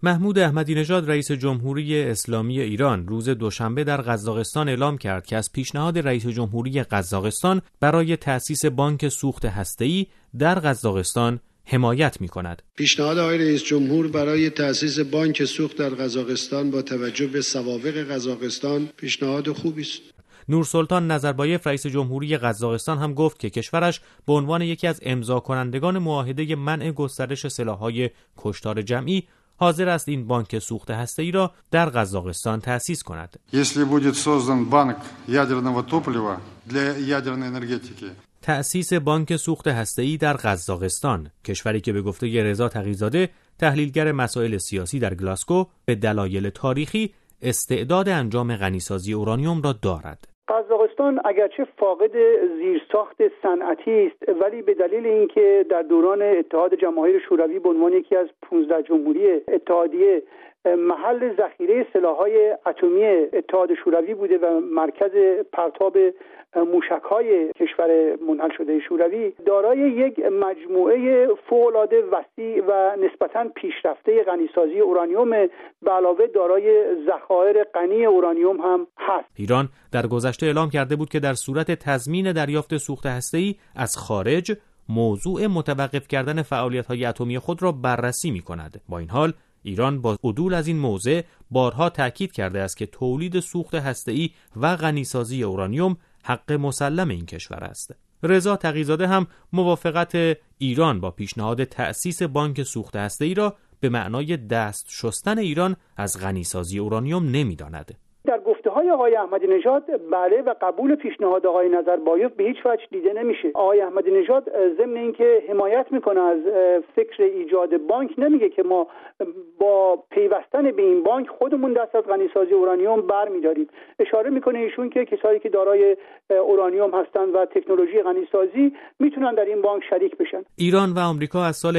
محمود احمدی نژاد رئیس جمهوری اسلامی ایران روز دوشنبه در قزاقستان اعلام کرد که از پیشنهاد رئیس جمهوری قزاقستان برای تأسیس بانک سوخت هسته‌ای در قزاقستان حمایت می‌کند. پیشنهاد آقای رئیس جمهور برای تأسیس بانک سوخت در قزاقستان با توجه به سوابق قزاقستان پیشنهاد خوبی است. نورسلطان نظربایف رئیس جمهوری قزاقستان هم گفت که کشورش به عنوان یکی از امضاکنندگان معاهده منع گسترش سلاح‌های کشتار جمعی حاضر است این بانک سوخت هسته‌ای را در قزاقستان تأسیس کند. Если будет создан банк ядерного топлива для ядерной энергетики. تأسیس بانک سوخت هسته‌ای در قزاقستان، کشوری که به گفته رضا تقی‌زاده تحلیلگر مسائل سیاسی در گلاسکو به دلایل تاریخی استعداد انجام غنیسازی اورانیوم را دارد. قزاقستان اگرچه فاقد زیرساخت صنعتی است، ولی به دلیل اینکه در دوران اتحاد جماهیر شوروی به عنوان یکی از 15 جمهوری اتحادیه محل ذخیره سلاح‌های اتمی اتحاد شوروی بوده و مرکز پرتاب موشک‌های کشور منحل شده شوروی، دارای یک مجموعه فوق‌العاده وسیع و نسبتاً پیشرفته غنیسازی اورانیوم به علاوه دارای ذخایر غنی اورانیوم هم هست. ایران در گذشته اعلام کرده بود که در صورت تضمین دریافت سوخت هسته‌ای از خارج موضوع متوقف کردن فعالیت‌های اتمی خود را بررسی می‌کند. با این حال ایران با عدول از این موضع بارها تاکید کرده است که تولید سوخت هسته‌ای و غنیسازی اورانیوم حق مسلم این کشور است. رضا تقی‌زاده هم موافقت ایران با پیشنهاد تأسیس بانک سوخت هسته‌ای را به معنای دست شستن ایران از غنیسازی اورانیوم نمی‌داند. در گفته‌های آقای احمدی نژاد بله و قبول پیشنهاد آقای نظربایف به هیچ وجه دیده نمیشه. آقای احمدی نژاد ضمن اینکه حمایت میکنه از فکر ایجاد بانک، نمیگه که ما با پیوستن به این بانک خودمون دست از غنیسازی اورانیوم برمی‌داریم. اشاره میکنه ایشون که کسایی که دارای اورانیوم هستن و تکنولوژی غنیسازی میتونن در این بانک شریک بشن. ایران و آمریکا از سال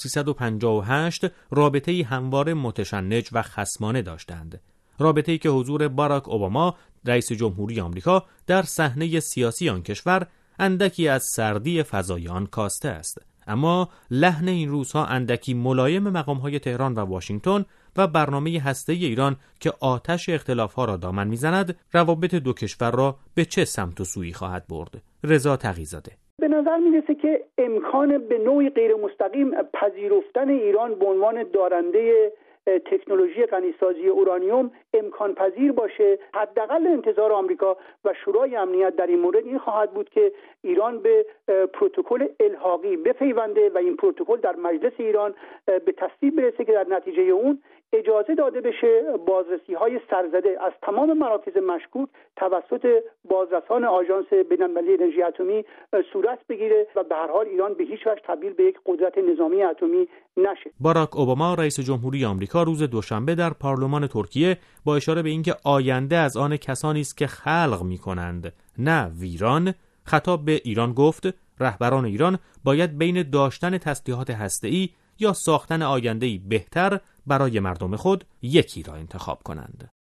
1358 رابطه‌ای همواره متشنج و خصمانه داشتند. رابطه‌ای که حضور باراک اوباما رئیس جمهوری آمریکا در صحنه سیاسی آن کشور اندکی از سردی فضای آن کاسته است. اما لحن این روزها اندکی ملایم مقام‌های تهران و واشنگتن و برنامه هسته‌ای ایران که آتش اختلاف‌ها را دامن می‌زند، روابط دو کشور را به چه سمت و سویی خواهد برد؟ رضا تقی‌زاده: به نظر میرسه که امکان به نوعی غیر مستقیم پذیرفتن ایران به عنوان دارنده تکنولوژی غنیسازی اورانیوم امکان پذیر باشه. حداقل انتظار آمریکا و شورای امنیت در این مورد این خواهد بود که ایران به پروتکل الحاقی بپیونده و این پروتکل در مجلس ایران به تصویب برسه که در نتیجه اون اجازه داده بشه بازرسی‌های سرزده از تمام مراکز مشکوک توسط بازرسان آژانس بین‌المللی انرژی اتمی صورت بگیره و به هر حال ایران به هیچ وجه تبدیل به یک قدرت نظامی اتمی نشه. باراک اوباما رئیس جمهوری آمریکا روز دوشنبه در پارلمان ترکیه با اشاره به اینکه آینده از آن کسانی است که خلق می‌کنند نه ویران، خطاب به ایران گفت رهبران ایران باید بین داشتن تسلیحات هسته‌ای یا ساختن آینده‌ای بهتر برای مردم خود یکی را انتخاب کنند.